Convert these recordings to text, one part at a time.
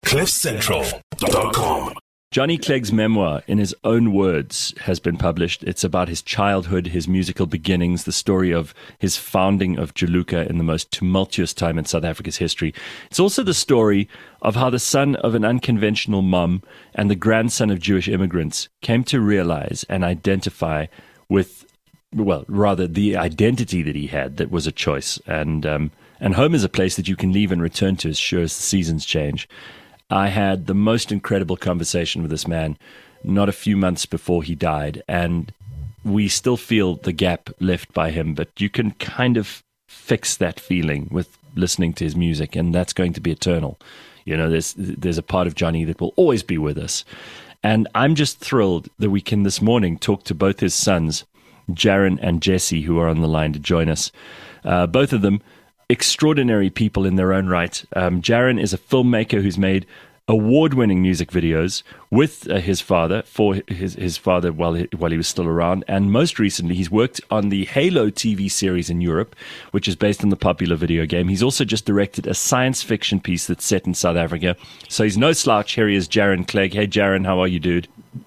CliffCentral.com. Johnny Clegg's memoir, in his own words, has been published. It's about his childhood, his musical beginnings, the story of his founding of Juluka in the most tumultuous time in South Africa's history. It's also the story of how the son of an unconventional mum and the grandson of Jewish immigrants came to realize and identify with, well, rather the identity that he had that was a choice. And home is a place that you can leave and return to as sure as the seasons change. I had the most incredible conversation with this man not a few months before he died, and we still feel the gap left by him, but you can kind of fix that feeling with listening to his music, and that's going to be eternal. You know, there's a part of Johnny that will always be with us. And I'm just thrilled that we can this morning talk to both his sons, Jaron and Jesse, who are on the line to join us. Both of them extraordinary people in their own right. Jaron is a filmmaker who's made award-winning music videos with his father, for his father while he was still around. And most recently, he's worked on the Halo TV series in Europe, which is based on the popular video game. He's also just directed a science fiction piece that's set in South Africa. So he's no slouch. Here he is, Jaron Clegg. Hey, Jaron, how are you, dude?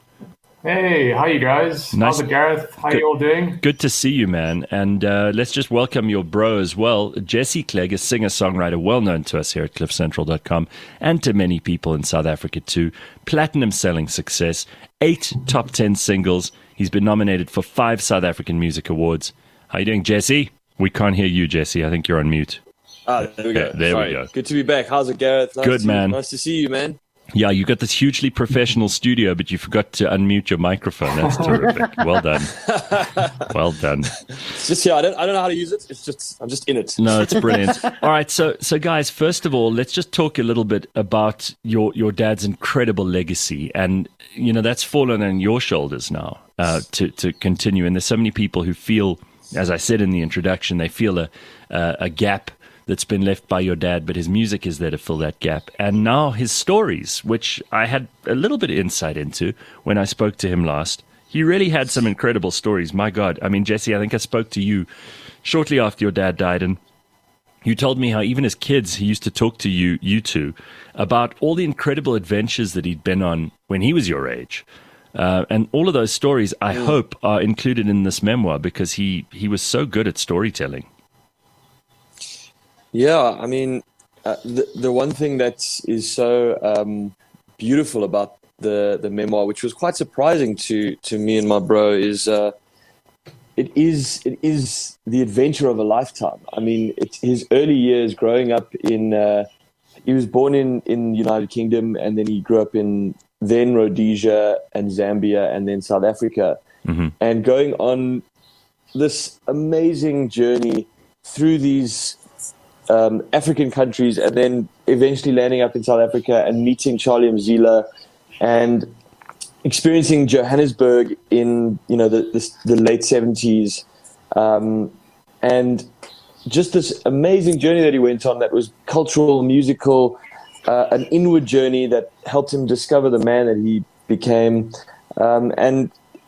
Hey, how you guys? Nice. How's it, Gareth? How you all doing? Good to see you, man. And let's just welcome your bro as well, Jesse Clegg, a singer-songwriter well known to us here at CliffCentral.com and to many people in South Africa too. Platinum-selling success, 8 top 10 singles. He's been nominated for 5 South African Music Awards. How you doing, Jesse? We can't hear you, Jesse. I think you're on mute. There we go. There we go. Good to be back. How's it, Gareth? Good, man. Nice to see you, man. Yeah, you got this hugely professional studio, but you forgot to unmute your microphone. That's terrific. Well done. Well done. It's just here. I don't know how to use it. I'm just in it. No, it's brilliant. All right, so guys, first of all, let's just talk a little bit about your dad's incredible legacy, and you know that's fallen on your shoulders now to continue. And there's so many people who feel, as I said in the introduction, they feel a gap that's been left by your dad, but his music is there to fill that gap. And now his stories, which I had a little bit of insight into when I spoke to him last. He really had some incredible stories. My God. I mean, Jesse, I think I spoke to you shortly after your dad died, and you told me how even as kids, he used to talk to you two, about all the incredible adventures that he'd been on when he was your age. And all of those stories, I hope, are included in this memoir because he was so good at storytelling. Yeah, I mean, the one thing that is so beautiful about the memoir, which was quite surprising to me and my bro, is it is the adventure of a lifetime. I mean, it's his early years growing up in. He was born in the United Kingdom, and then he grew up in then Rhodesia and Zambia, and then South Africa, and going on this amazing journey through these African countries, and then eventually landing up in South Africa and meeting Charlie Mzila and experiencing Johannesburg in the late 70s, and just this amazing journey that he went on that was cultural, musical, an inward journey that helped him discover the man that he became, and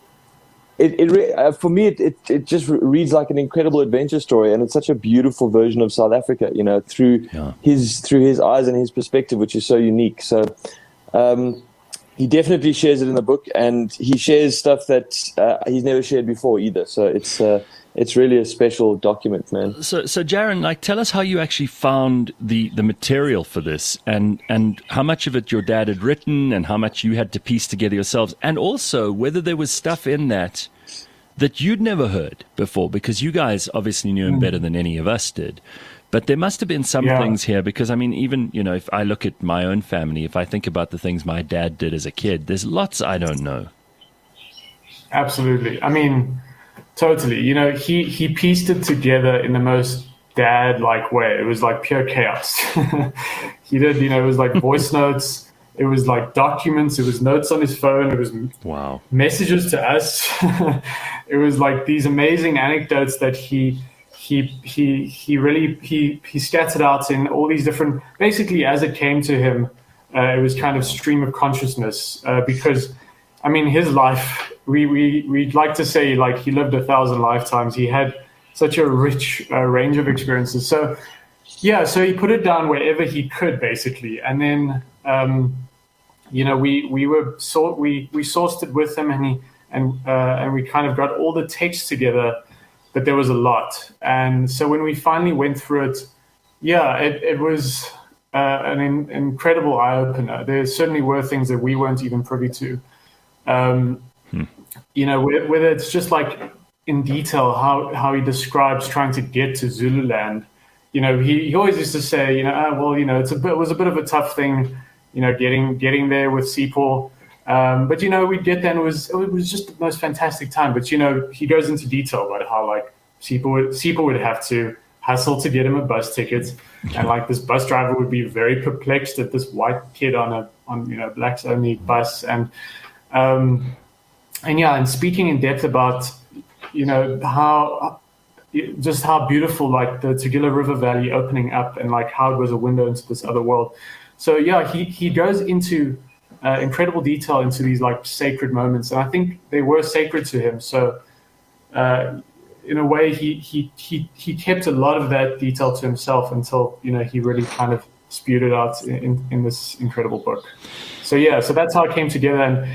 for me, it just reads like an incredible adventure story, and it's such a beautiful version of South Africa, through his eyes and his perspective, which is so unique. So he definitely shares it in the book, and he shares stuff that he's never shared before either. So it's really a special document, man. So Jaron, tell us how you actually found the material for this, and how much of it your dad had written, and how much you had to piece together yourselves, and also whether there was stuff in that you'd never heard before, because you guys obviously knew him better than any of us did. But there must have been some things here, because, I mean, even, if I look at my own family, if I think about the things my dad did as a kid, there's lots I don't know. Absolutely. I mean, totally. He pieced it together in the most dad-like way. It was like pure chaos. He did, it was like voice notes. It was like documents. It was notes on his phone. It was messages to us. It was like these amazing anecdotes that he really scattered out in all these different. Basically, as it came to him, it was kind of stream of consciousness. Because, I mean, his life. We'd like to say like he lived 1,000 lifetimes. He had such a rich range of experiences. So he put it down wherever he could, basically, and then we sourced it with him, and we kind of got all the text together, but there was a lot. And so when we finally went through it, it was an incredible eye opener. There certainly were things that we weren't even privy to. Whether it's just like in detail how he describes trying to get to Zululand. He always used to say, it was a bit of a tough thing, getting there with Sipho. But we'd get there, and it was just the most fantastic time. But he goes into detail about how like Sipho would have to hustle to get him a bus ticket, and like this bus driver would be very perplexed at this white kid on blacks only bus, and speaking in depth about how beautiful like the Tugela River Valley opening up, and like how it was a window into this other world. So he goes into incredible detail into these like sacred moments, and I think they were sacred to him. So in a way, he kept a lot of that detail to himself until he really kind of spewed it out in this incredible book. So so that's how it came together, and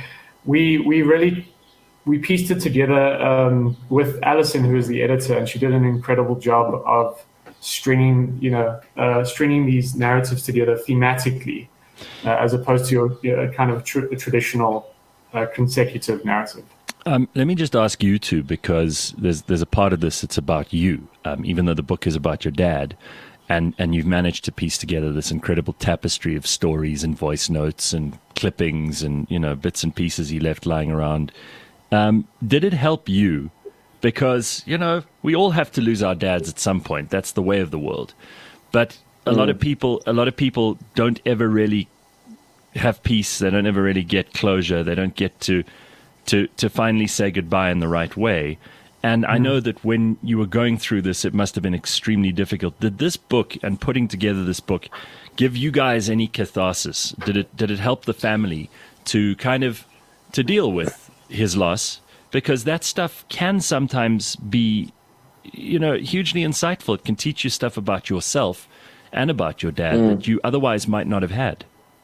we pieced it together with Alison, who is the editor, and she did an incredible job of stringing these narratives together thematically, as opposed to kind of a traditional consecutive narrative. Let me just ask you two, because there's a part of this that's about you, even though the book is about your dad, and you've managed to piece together this incredible tapestry of stories and voice notes and clippings and bits and pieces he left lying around. Did it help you? Because we all have to lose our dads at some point. That's the way of the world. But a lot of people don't ever really have peace. They don't ever really get closure. They don't get to finally say goodbye in the right way. And I know that when you were going through this, it must have been extremely difficult. Did this book and putting together this book give you guys any catharsis? Did it help the family to kind of to deal with his loss? Because that stuff can sometimes be, hugely insightful. It can teach you stuff about yourself and about your dad that you otherwise might not have had.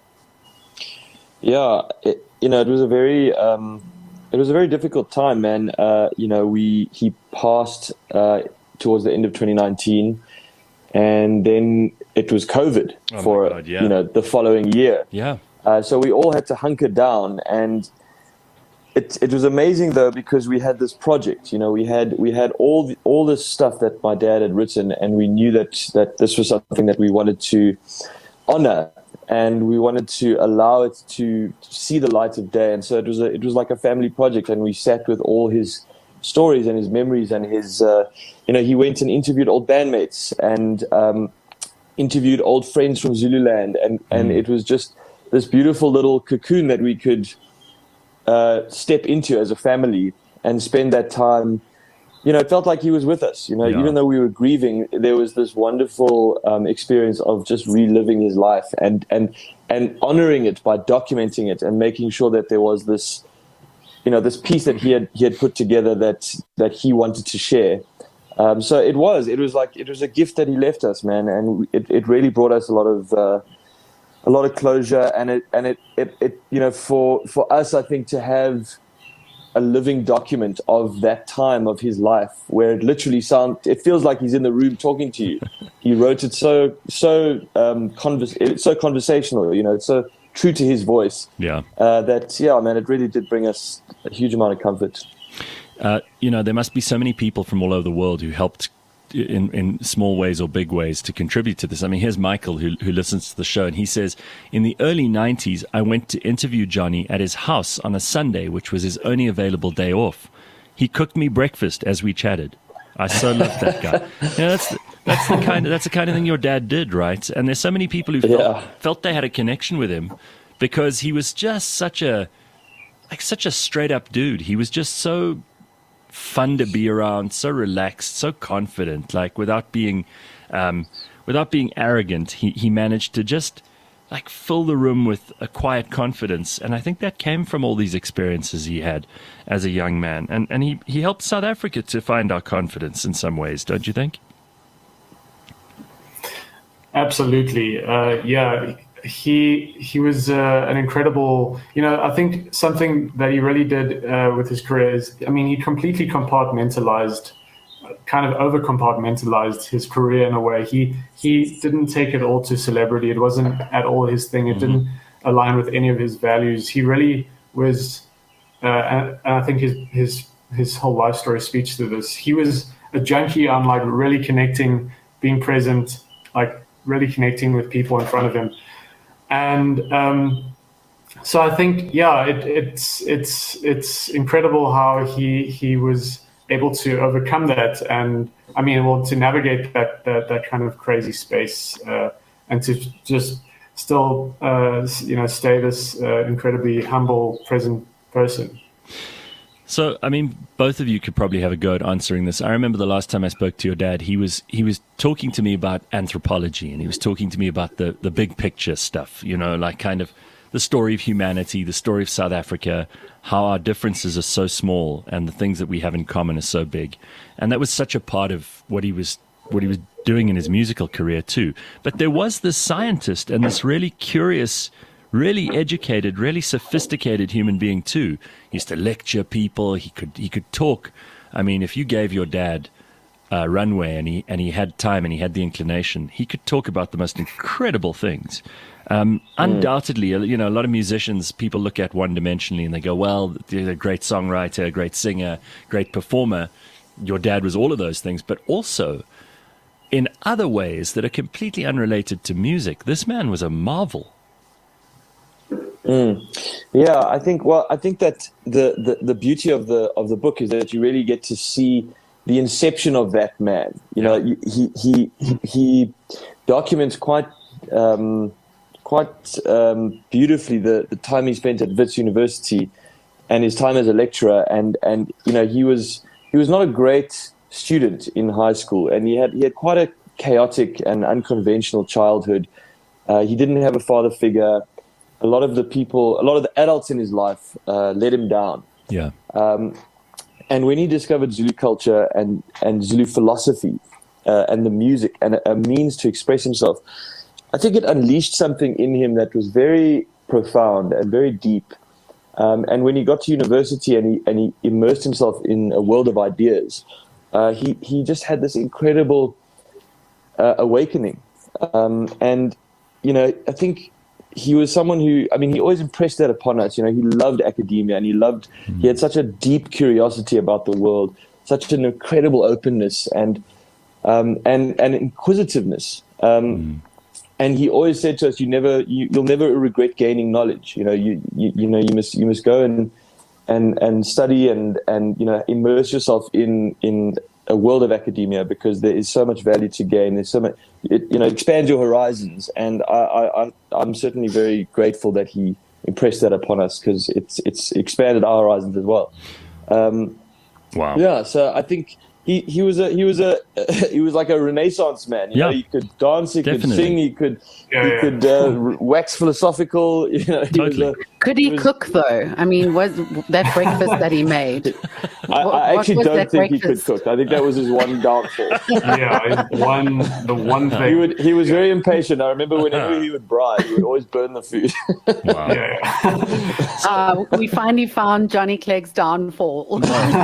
Yeah, it was a very difficult time, man. He passed towards the end of 2019, and then it was COVID the following year. Yeah. So we all had to hunker down, and it was amazing though, because we had this project. We had all this stuff that my dad had written, and we knew that this was something that we wanted to honor. And we wanted to allow it to see the light of day, and so it was like a family project. And we sat with all his stories and his memories and his, he went and interviewed old bandmates and interviewed old friends from Zululand, and it was just this beautiful little cocoon that we could step into as a family and spend that time. It felt like he was with us, even though we were grieving, there was this wonderful experience of just reliving his life and honoring it by documenting it and making sure that there was this, this piece that he had put together that he wanted to share. So it was a gift that he left us, man. And it really brought us a lot of closure. And it for us, I think, to have a living document of that time of his life, where it literally it feels like he's in the room talking to you. He wrote it so conversational, it's so true to his voice. Yeah. Man, it really did bring us a huge amount of comfort. There must be so many people from all over the world who helped in small ways or big ways to contribute to this. I mean, here's Michael who listens to the show, and he says, in the early 90s, I went to interview Johnny at his house on a Sunday, which was his only available day off. He cooked me breakfast as we chatted. I so loved that guy. That's the kind of thing your dad did, right? And there's so many people who felt they had a connection with him because he was just such a straight up dude. He was just so fun to be around, so relaxed, so confident, like without being arrogant. He managed to just like fill the room with a quiet confidence, and I think that came from all these experiences he had as a young man, and he helped South Africa to find our confidence in some ways, don't you think? Absolutely. he was an incredible. I think something that he really did with his career is, he completely compartmentalized, kind of over compartmentalized his career in a way. He didn't take it all to celebrity. It wasn't at all his thing. It didn't align with any of his values. He really was, and I think his whole life story speaks to this. He was a junkie on like really connecting, being present, like really connecting with people in front of him. And so I think, it's incredible how he was able to overcome that, and to navigate that kind of crazy space, and to just still stay this incredibly humble, present person. So, both of you could probably have a go at answering this. I remember the last time I spoke to your dad, he was talking to me about anthropology, and he was talking to me about the big picture stuff, like kind of the story of humanity, the story of South Africa, how our differences are so small and the things that we have in common are so big. And that was such a part of what he was doing in his musical career too. But there was this scientist and this really curious, really educated, really sophisticated human being too. He used to lecture people. He could talk. If you gave your dad a runway and he had time and he had the inclination, he could talk about the most incredible things. Undoubtedly, a lot of musicians, people look at one-dimensionally and they go, well, they're a great songwriter, a great singer, great performer. Your dad was all of those things, but also in other ways that are completely unrelated to music. This man was a marvel. Yeah, I think that the beauty of the book is that you really get to see the inception of that man. He documents quite beautifully the time he spent at Wits University and his time as a lecturer, and he was not a great student in high school, and he had quite a chaotic and unconventional childhood. He didn't have a father figure. A lot of the adults in his life let him down. Yeah. And when he discovered Zulu culture and Zulu philosophy and the music and a means to express himself, I think it unleashed something in him that was very profound and very deep. And when he got to university and he immersed himself in a world of ideas, he just had this incredible awakening. And I think he was someone who, he always impressed that upon us. He loved academia, and he had such a deep curiosity about the world, such an incredible openness and inquisitiveness. And he always said to us, you'll never regret gaining knowledge. You must go and study and immerse yourself in a world of academia, because there is so much value to gain. There's so much, it expands your horizons. And I'm certainly very grateful that he impressed that upon us, because it's expanded our horizons as well. Wow. Yeah. So I think he was like a Renaissance man. He could dance, he could sing, he could wax philosophical. Could he cook though? Was that breakfast that he made? I actually don't think he could cook. I think that was his one downfall. The one thing. He was very impatient. I remember whenever he would bribe, he would always burn the food. Wow. We finally found Johnny Clegg's downfall.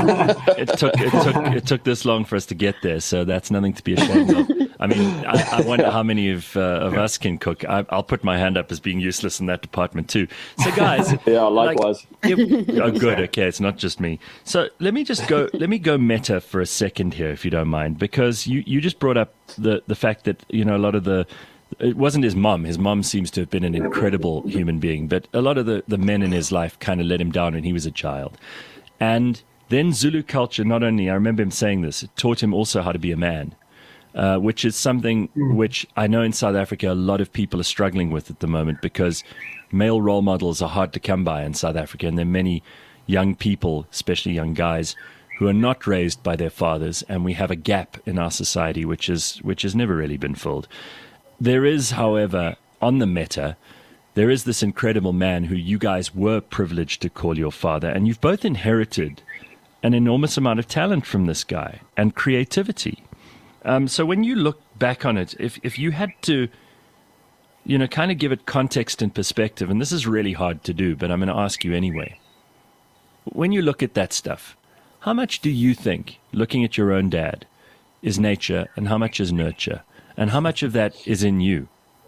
It took this long for us to get there, so that's nothing to be ashamed of. I wonder how many of us can cook. I'll put my hand up as being useless in that department too. So guys, yeah, likewise. Oh, good. Okay, it's not just me. So let me go meta for a second here, if you don't mind, because you just brought up the fact that a lot of it wasn't his mom. His mom seems to have been an incredible human being, but a lot of the men in his life kind of let him down when he was a child. And then Zulu culture, not only, I remember him saying this, it taught him also how to be a man, which is something which I know in South Africa a lot of people are struggling with at the moment, because male role models are hard to come by in South Africa, and there are many young people, especially young guys, who are not raised by their fathers, and we have a gap in our society which has never really been filled. There is, however, on the meta, there is this incredible man who you guys were privileged to call your father, and you've both inherited an enormous amount of talent from this guy and creativity. So when you look back on it, if you had to kind of give it context and perspective, and this is really hard to do, but I'm going to ask you anyway. When you look at that stuff, how much do you think, looking at your own dad, is nature and how much is nurture? And how much of that is in you?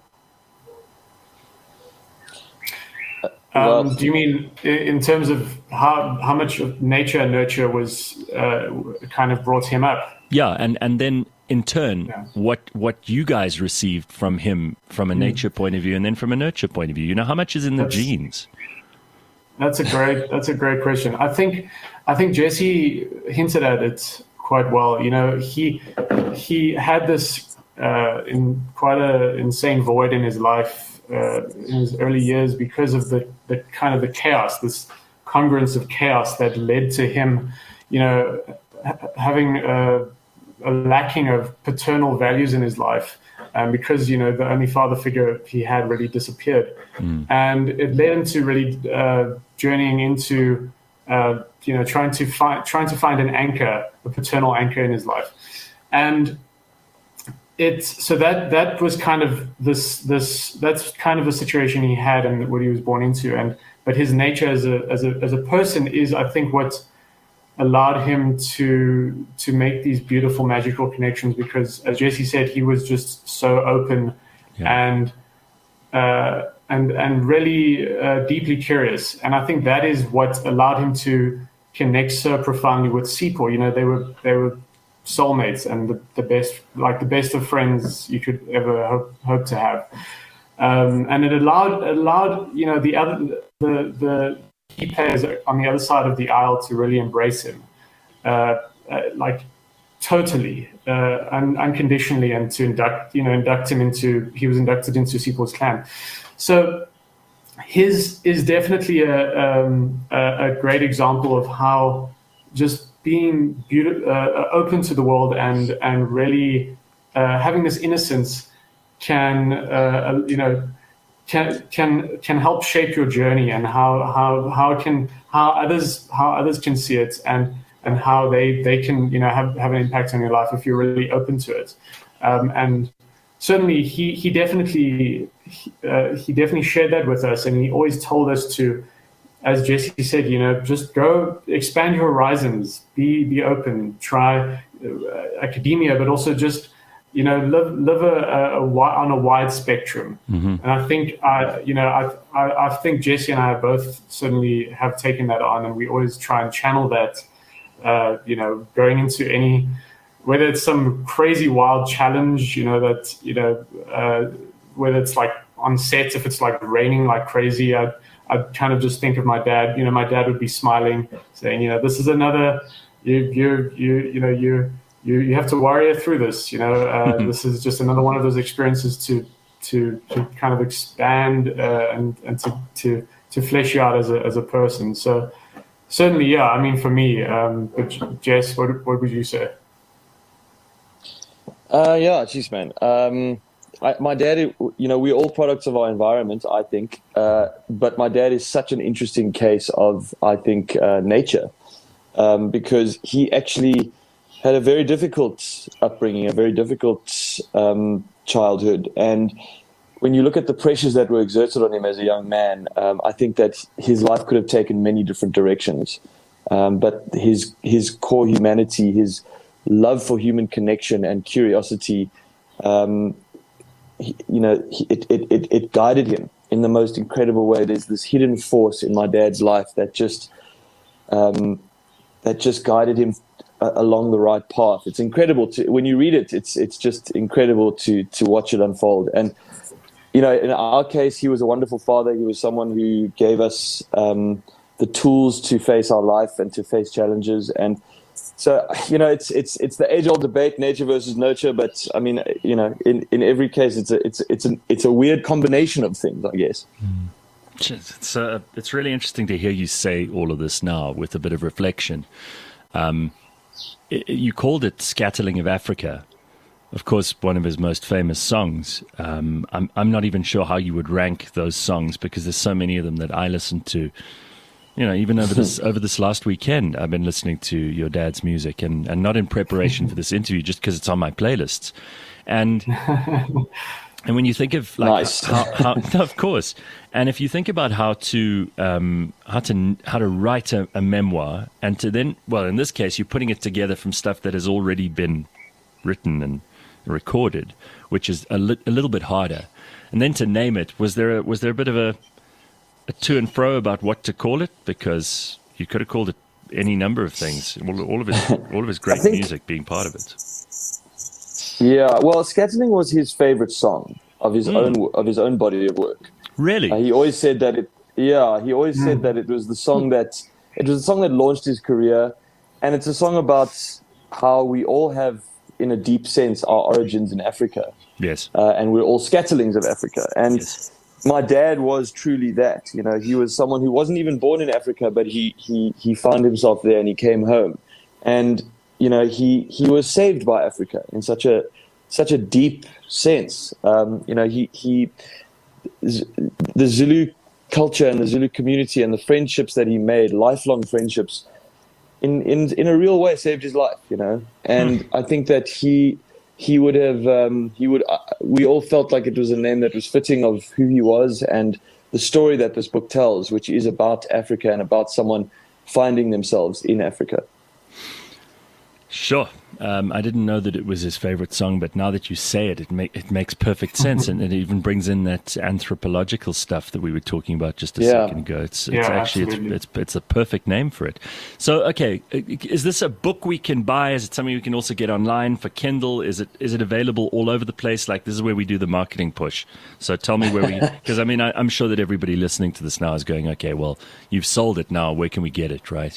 Do you mean in terms of how much of nature and nurture was kind of brought him up? Yeah, and then in turn, what you guys received from him from a nature point of view and then from a nurture point of view? How much is in the genes? That's a great question. I think Jesse hinted at it quite well. He had this in quite an insane void in his life in his early years because of the kind of the chaos, this congruence of chaos that led to him, having a lacking of paternal values in his life. Because, the only father figure he had really disappeared. And it led him to really journeying into, trying to find an anchor, a paternal anchor in his life. And that was kind of that's kind of the situation he had and what he was born into. But his nature as a person is, I think, what allowed him to make these beautiful magical connections, because as Jesse said, he was just so open and really deeply curious. And I think that is what allowed him to connect so profoundly with Sipho. They were soulmates and the best of friends you could ever hope to have. And it allowed the key players on the other side of the aisle to really embrace him, totally, unconditionally, and to induct him into. He was inducted into Sipho's clan. So his is definitely a great example of how just being open to the world and really having this innocence can help shape your journey, and how others can see it, and how they can have an impact on your life if you're really open to it. And certainly he definitely shared that with us, and he always told us to, as Jesse said, just go expand your horizons, be open, try academia, but also just live on a wide spectrum. And I think I think Jesse and I both certainly have taken that on, and we always try and channel that. Going into any, whether it's some crazy wild challenge, whether it's like on set, if it's like raining like crazy, I'd kind of just think of my dad. My dad would be smiling, saying, this is another, you have to warrior through this. This is just another one of those experiences to kind of expand and to flesh you out as a person. So certainly, yeah. I mean, for me, but Jess, what would you say? Geez, man. My dad, we're all products of our environment, I think. But my dad is such an interesting case of, I think, nature, because he actually had a very difficult upbringing, a very difficult childhood. And when you look at the pressures that were exerted on him as a young man, I think that his life could have taken many different directions. But his core humanity, his love for human connection and curiosity, it guided him in the most incredible way. There's this hidden force in my dad's life that just guided him along the right path. It's incredible when you read it. It's just incredible to watch it unfold. And in our case, he was a wonderful father. He was someone who gave us the tools to face our life and to face challenges. And so, it's the age-old debate, nature versus nurture. But I mean, in every case, it's a weird combination of things, I guess. It's really interesting to hear you say all of this now with a bit of reflection. You called it Scatterling of Africa. Of course, one of his most famous songs. I'm not even sure how you would rank those songs, because there's so many of them that I listen to. Even over this last weekend, I've been listening to your dad's music, and not in preparation for this interview, just because it's on my playlists. And And when you think of like Nice. how no, of course, and if you think about how to write a memoir, and to then, well, in this case, you're putting it together from stuff that has already been written and recorded, which is a little bit harder. And then to name it, was there a bit of a to and fro about what to call it? Because you could have called it any number of things. All of his great music being part of it. Yeah, well, Scatterling was his favorite song of his own body of work. Really? He always said that it. Yeah, he always said that it was the song that launched his career, and it's a song about how we all have, in a deep sense, our origins in Africa. Yes. And we're all scatterlings of Africa. And Yes. my dad was truly that. You know, he was someone who wasn't even born in Africa, but he found himself there and he came home. And you know, he was saved by Africa in such a deep sense. You know, the Zulu culture and the Zulu community and the friendships that he made, lifelong friendships, in a real way saved his life. You know, and I think that we all felt like it was a name that was fitting of who he was and the story that this book tells, which is about Africa and about someone finding themselves in Africa. Sure. I didn't know that it was his favorite song, but now that you say it, it makes perfect sense, and it even brings in that anthropological stuff that we were talking about just a second ago. It's actually it's a perfect name for it. So, okay, is this a book we can buy? Is it something we can also get online for Kindle? Is it available all over the place? Like, this is where we do the marketing push. So tell me where we, because I mean, I'm sure that everybody listening to this now is going, okay, well, you've sold it now. Where can we get it, right?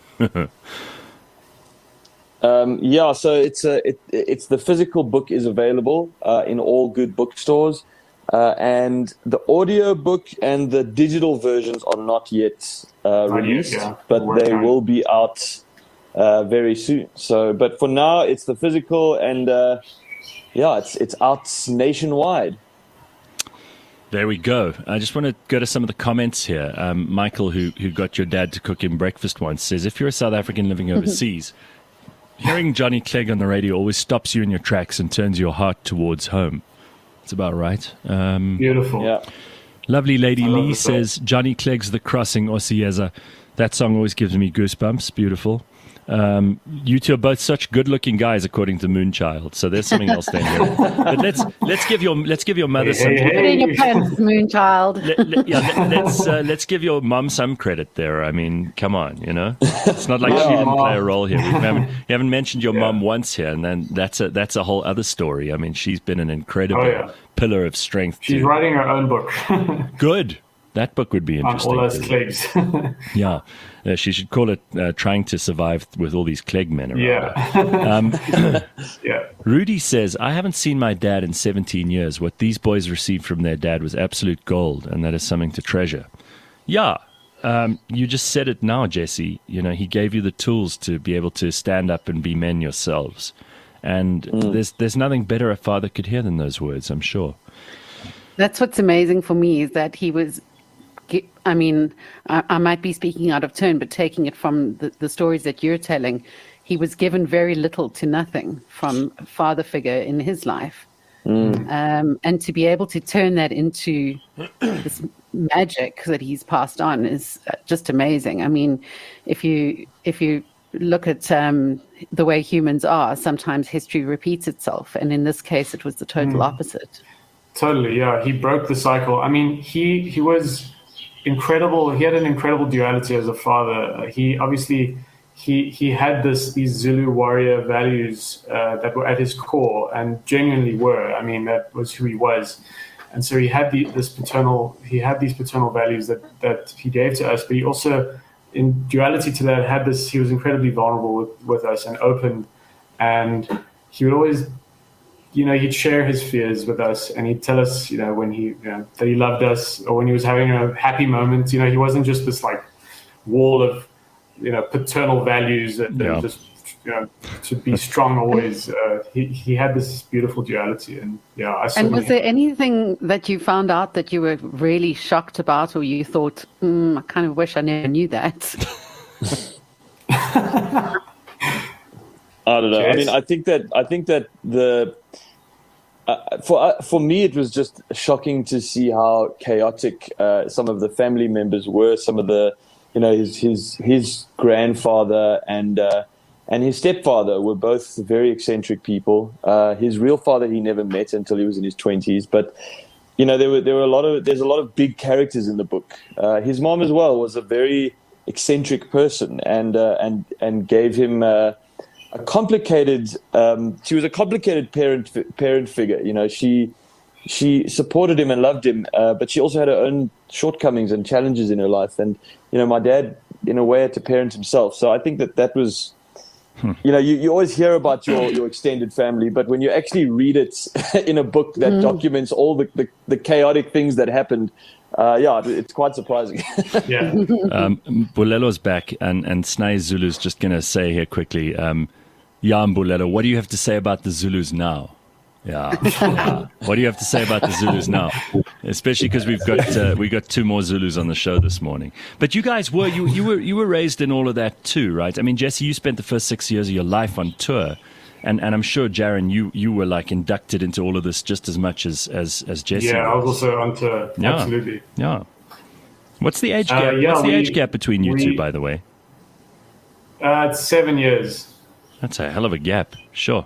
Yeah, so it's the physical book is available in all good bookstores, and the audio book and the digital versions are not yet released, but they will be out very soon. So, but for now, it's the physical, and it's out nationwide. There we go. I just want to go to some of the comments here. Michael, who got your dad to cook him breakfast once, says, if you're a South African living overseas, hearing Johnny Clegg on the radio always stops you in your tracks and turns your heart towards home. That's about right. Beautiful. Yeah. Lovely Lady Lee says, Johnny Clegg's The Crossing, Osiyeza. That song always gives me goosebumps. Beautiful. You two are both such good-looking guys, according to Moonchild. So there's something else there. But let's give your mother some. Put it in your pants, Moonchild. Let's give your mum some credit there. I mean, come on, you know. It's not like she didn't play a role here. You haven't mentioned your mum once here, and then that's a whole other story. I mean, she's been an incredible pillar of strength. She's writing her own book. Good. That book would be interesting. On all those Cleggs. Yeah. She should call it Trying to Survive with All These Clegg Men around. Yeah. Rudy says, I haven't seen my dad in 17 years. What these boys received from their dad was absolute gold, and that is something to treasure. Yeah. You just said it now, Jesse. You know, he gave you the tools to be able to stand up and be men yourselves. And there's nothing better a father could hear than those words, I'm sure. That's what's amazing for me, is that he was, I mean, I might be speaking out of turn, but taking it from the stories that you're telling, he was given very little to nothing from a father figure in his life. And to be able to turn that into this magic that he's passed on is just amazing. I mean, if you look at the way humans are, sometimes history repeats itself. And in this case, it was the total opposite. Totally, yeah. He broke the cycle. I mean, he was incredible. He had an incredible duality as a father. He obviously he had these Zulu warrior values that were at his core and genuinely were. I mean, that was who he was. And so he had these paternal values that he gave to us, but he also, in duality to that, had this. He was incredibly vulnerable with us and open, and he would always, he'd share his fears with us, and he'd tell us, when that he loved us, or when he was having a happy moment. He wasn't just this like wall of, paternal values that just, to be strong always. He had this beautiful duality, and And was there anything that you found out that you were really shocked about, or you thought, I kind of wish I never knew that? I don't know. I mean, I think that For me, it was just shocking to see how chaotic some of the family members were. Some of the, his grandfather and his stepfather were both very eccentric people. His real father he never met until he was in his 20s. But there's a lot of big characters in the book. His mom as well was a very eccentric person and gave him a complicated. She was a complicated parent figure. She supported him and loved him, but she also had her own shortcomings and challenges in her life. And my dad, in a way, had to parent himself. So I think that was. You always hear about your extended family, but when you actually read it in a book that documents all the chaotic things that happened, it's quite surprising. Yeah. Bulelo's back, and Snai Zulu's just going to say here quickly, Bulelo, what do you have to say about the Zulus now? Yeah. What do you have to say about the Zulus now? Especially because we got two more Zulus on the show this morning. But you guys you were raised in all of that too, right? I mean, Jesse, you spent the first 6 years of your life on tour, and I'm sure Jaron, you were like inducted into all of this just as much as Jesse. Yeah, I was also on tour. Yeah. Absolutely. Yeah. What's the age gap? What's the age gap between you two, by the way? It's 7 years. That's a hell of a gap. Sure.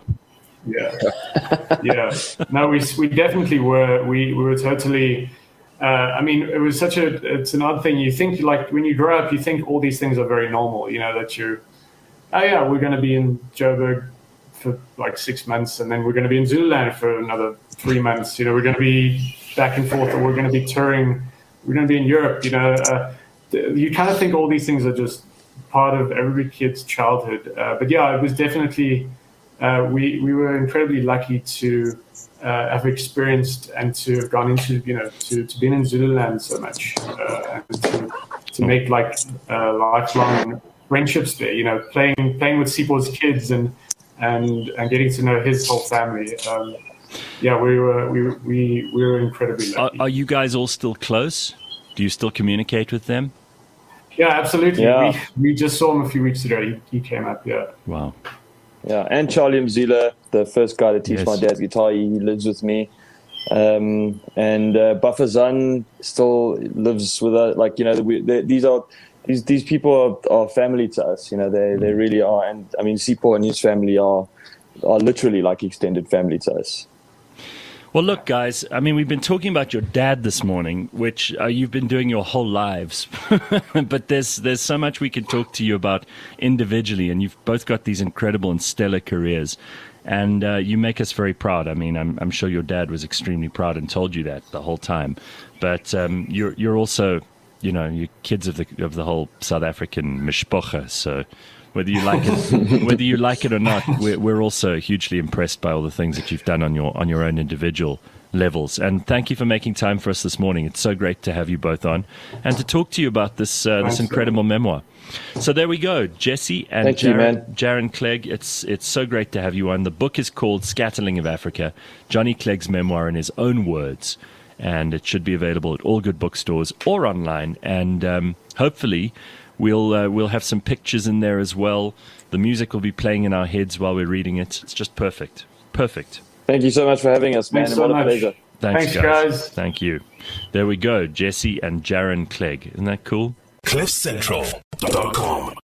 Yeah. No, we definitely were. We were totally. I mean, it's an odd thing. You think, like, when you grow up, you think all these things are very normal. That we're going to be in Joburg for like 6 months, and then we're going to be in Zululand for another 3 months. We're going to be back and forth, or we're going to be touring. We're going to be in Europe. You kind of think all these things are just part of every kid's childhood. But yeah, it was definitely. We were incredibly lucky to have experienced and to have gone into, to be in Zululand so much, and to make like lifelong friendships there. Playing with Sipo's kids and getting to know his whole family. We were incredibly lucky. Are you guys all still close? Do you still communicate with them? Yeah, absolutely. Yeah. We just saw him a few weeks ago. He came up. Yeah. Wow. Yeah, and Charlie Mzila, the first guy to teach my dad's guitar, he lives with me. And Bafazan still lives with us. Like, these people are family to us. They really are. And I mean, Sipo and his family are literally like extended family to us. Well, look, guys, I mean, we've been talking about your dad this morning, which you've been doing your whole lives. But there's so much we could talk to you about individually, and you've both got these incredible and stellar careers. And you make us very proud. I mean, I'm sure your dad was extremely proud and told you that the whole time. But you're also, you're kids of the whole South African mishpocha, so... Whether you like it or not, we're also hugely impressed by all the things that you've done on your own individual levels. And thank you for making time for us this morning. It's so great to have you both on and to talk to you about this incredible memoir. So there we go, Jesse and Jaron Clegg. It's so great to have you on. The book is called Scatterling of Africa, Johnny Clegg's memoir in his own words, and it should be available at all good bookstores or online. And hopefully. We'll have some pictures in there as well. The music will be playing in our heads while we're reading it. It's just perfect. Perfect. Thank you so much for having us, man. Thanks so much. Pleasure. Thanks, guys. Thank you. There we go. Jesse and Jaron Clegg. Isn't that cool? CliffCentral.com